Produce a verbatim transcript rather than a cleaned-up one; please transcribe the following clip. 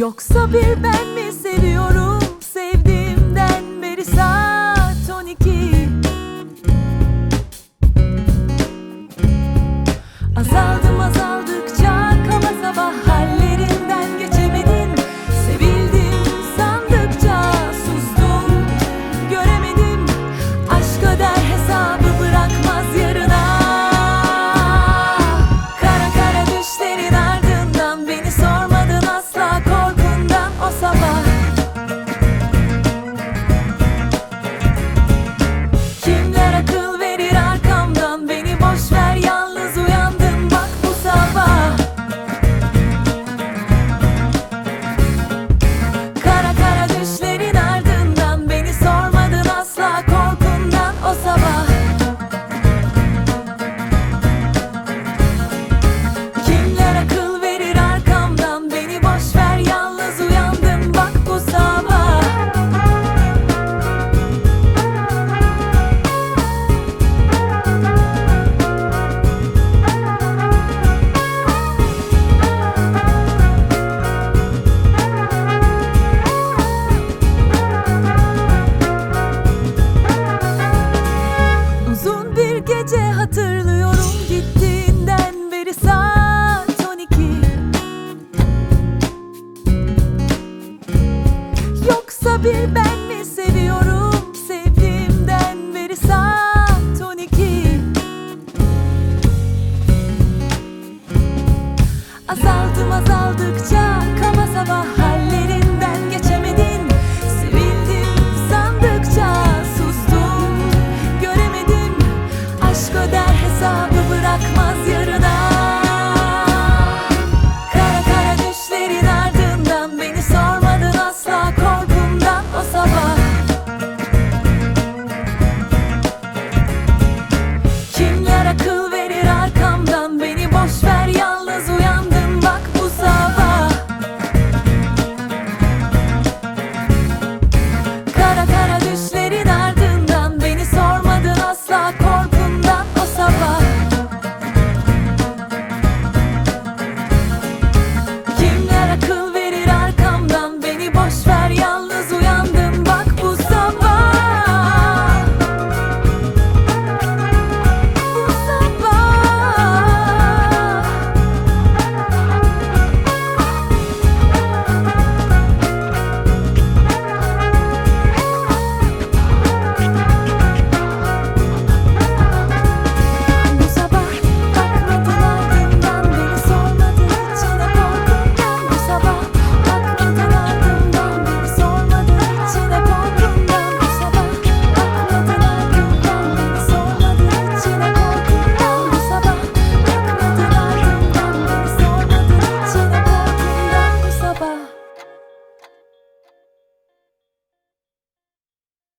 Yoksa bir ben mi seviyorum, sevdiğimden beri saat on iki. Azaldım azaldıkça kala sabah hallerinden geçemedin. Sevildim sandıkça sustum, göremedim. Aşk öder hesabı, bırakmaz yarına. Kara kara düşlerin ardından beni sormadın asla, korkundan o sabah. Kimler akıl verir arkamdan, beni boş ver, yalnız uyandım bak bu sabah. Kara kara düşlerin ardından beni sormadın asla, korkundan o sabah. Kimler akıl verir arkamdan, beni boş ver, yalnız uyandım bak bu sabah. Uzun bir gece hatırlıyorum.